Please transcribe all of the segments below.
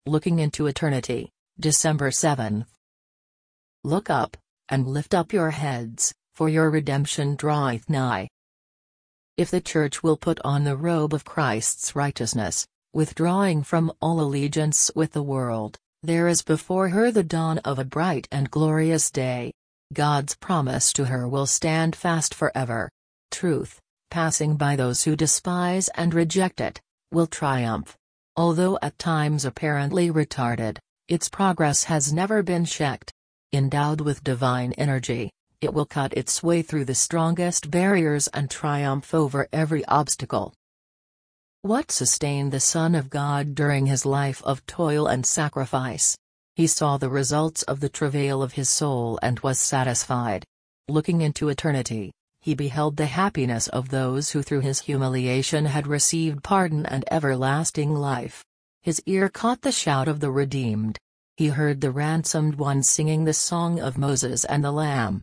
Looking into Eternity, December 7th. Look up, and lift up your heads, for your redemption draweth nigh. If the Church will put on the robe of Christ's righteousness, withdrawing from all allegiance with the world, there is before her the dawn of a bright and glorious day. God's promise to her will stand fast forever. Truth, passing by those who despise and reject it, will triumph. Although at times apparently retarded, its progress has never been checked. Endowed with divine energy, it will cut its way through the strongest barriers and triumph over every obstacle. What sustained the Son of God during his life of toil and sacrifice? He saw the results of the travail of his soul and was satisfied. Looking into eternity, he beheld the happiness of those who through his humiliation had received pardon and everlasting life. His ear caught the shout of the redeemed. He heard the ransomed ones singing the song of Moses and the Lamb.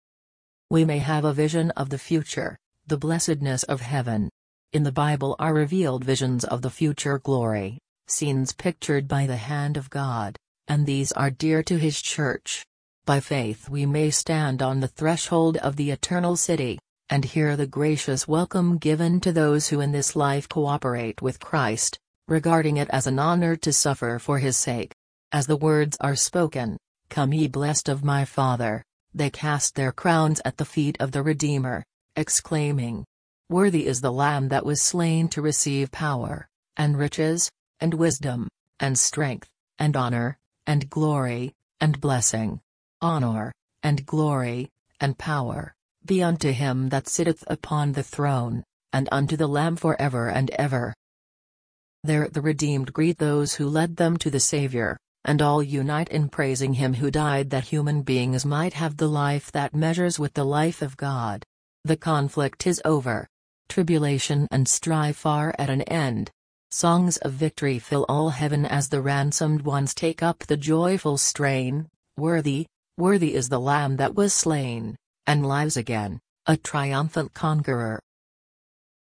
We may have a vision of the future, the blessedness of heaven. In the Bible are revealed visions of the future glory, scenes pictured by the hand of God, and these are dear to His Church. By faith we may stand on the threshold of the eternal city, and hear the gracious welcome given to those who in this life cooperate with Christ, regarding it as an honor to suffer for His sake. As the words are spoken, "Come ye blessed of my Father," they cast their crowns at the feet of the Redeemer, exclaiming, "Worthy is the Lamb that was slain to receive power, and riches, and wisdom, and strength, and honor, and glory, and blessing. Honor, and glory, and power, be unto him that sitteth upon the throne, and unto the Lamb forever and ever." There the redeemed greet those who led them to the Savior, and all unite in praising Him who died that human beings might have the life that measures with the life of God. The conflict is over. Tribulation and strife are at an end. Songs of victory fill all heaven as the ransomed ones take up the joyful strain, "Worthy, worthy is the Lamb that was slain, and lives again, a triumphant conqueror."